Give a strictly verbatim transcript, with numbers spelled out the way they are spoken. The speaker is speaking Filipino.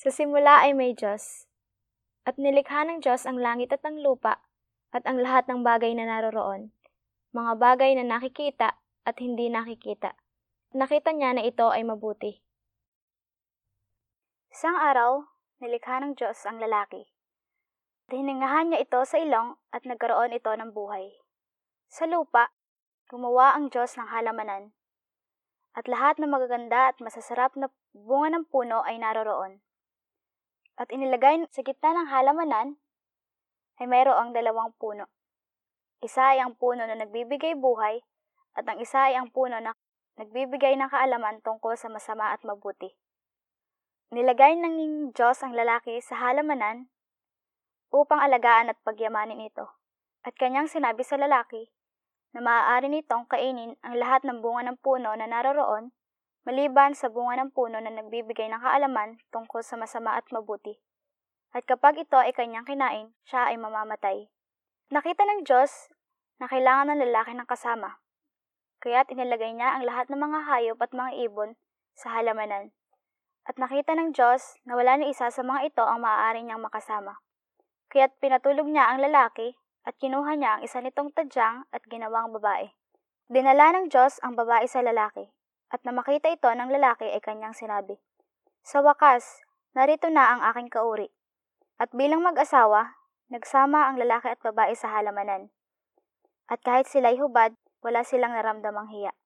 Sa simula ay may Diyos, at nilikha ng Diyos ang langit at ang lupa, at ang lahat ng bagay na naroroon, mga bagay na nakikita at hindi nakikita. Nakita niya na ito ay mabuti. Isang araw, nilikha ng Diyos ang lalaki. Hiningahan niya ito sa ilong at nagkaroon ito ng buhay. Sa lupa, gumawa ang Diyos ng halamanan, at lahat ng magaganda at masasarap na bunga ng puno ay naroroon. At inilagay sa gitna ng halamanan ay mayroong dalawang puno. Isa ay ang puno na nagbibigay buhay at ang isa ay ang puno na nagbibigay ng kaalaman tungkol sa masama at mabuti. Nilagay ng Diyos ang lalaki sa halamanan upang alagaan at pagyamanin ito. At kanyang sinabi sa lalaki na maaari nitong kainin ang lahat ng bunga ng puno na naroroon, maliban sa bunga ng puno na nagbibigay ng kaalaman tungkol sa masama at mabuti. At kapag ito ay kanyang kinain, siya ay mamamatay. Nakita ng Diyos na kailangan ng lalaki ng kasama, kaya't inilagay niya ang lahat ng mga hayop at mga ibon sa halamanan. At nakita ng Diyos na wala ni isa sa mga ito ang maaari niyang makasama. Kaya't pinatulog niya ang lalaki at kinuha niya ang isa nitong tadyang at ginawang babae. Dinala ng Diyos ang babae sa lalaki, at na makita ito ng lalaki ay kanyang sinabi, "Sa wakas, narito na ang aking kauri." At bilang mag-asawa, nagsama ang lalaki at babae sa halamanan. At kahit sila'y hubad, wala silang naramdamang hiya.